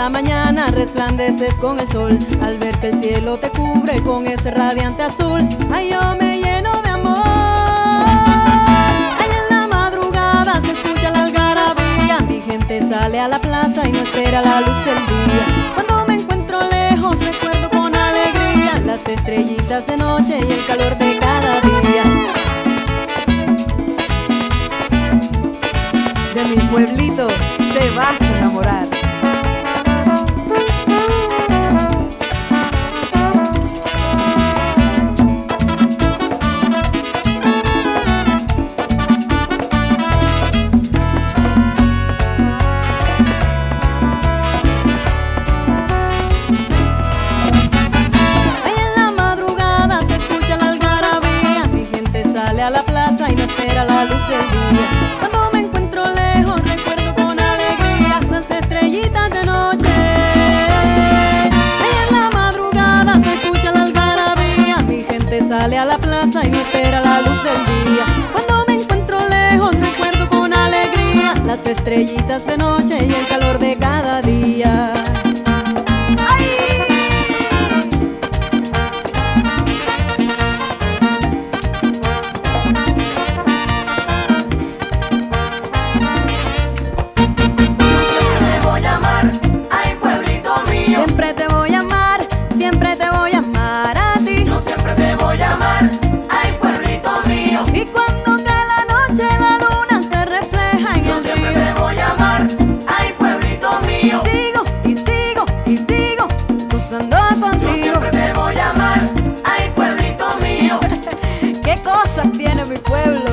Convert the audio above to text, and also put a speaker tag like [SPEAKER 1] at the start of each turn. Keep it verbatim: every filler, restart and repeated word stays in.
[SPEAKER 1] la mañana resplandeces con el sol. Al ver que el cielo te cubre con ese radiante azul, ay, yo me lleno de amor. Ay, en la madrugada se escucha la algarabía, mi gente sale a la plaza y no espera la luz del día. Cuando me encuentro lejos recuerdo con alegría las estrellitas de noche y el calor de cada día.
[SPEAKER 2] De mi pueblito te vas a enamorar.
[SPEAKER 1] Ay, en la madrugada se escucha la algarabía, mi gente sale a la plaza y no espera la luz del día. Cuando me encuentro lejos recuerdo con alegría las estrellitas de noche. Ay, en la madrugada se escucha la algarabía, mi gente sale a la plaza y no espera la luz del día. Cuando me encuentro lejos recuerdo con alegría las estrellitas de noche y el calor de cada día. Siempre te voy a amar, siempre te voy a amar a ti.
[SPEAKER 3] Yo siempre te voy a amar, ay pueblito mío.
[SPEAKER 1] Y cuando cae la noche la luna se refleja en
[SPEAKER 3] Yo
[SPEAKER 1] el
[SPEAKER 3] siempre
[SPEAKER 1] río.
[SPEAKER 3] te voy a amar, ay pueblito mío.
[SPEAKER 1] Y sigo, y sigo, y sigo gozando
[SPEAKER 3] Yo
[SPEAKER 1] contigo.
[SPEAKER 3] siempre te voy a amar, ay pueblito mío.
[SPEAKER 1] ¿Qué cosas tiene mi pueblo?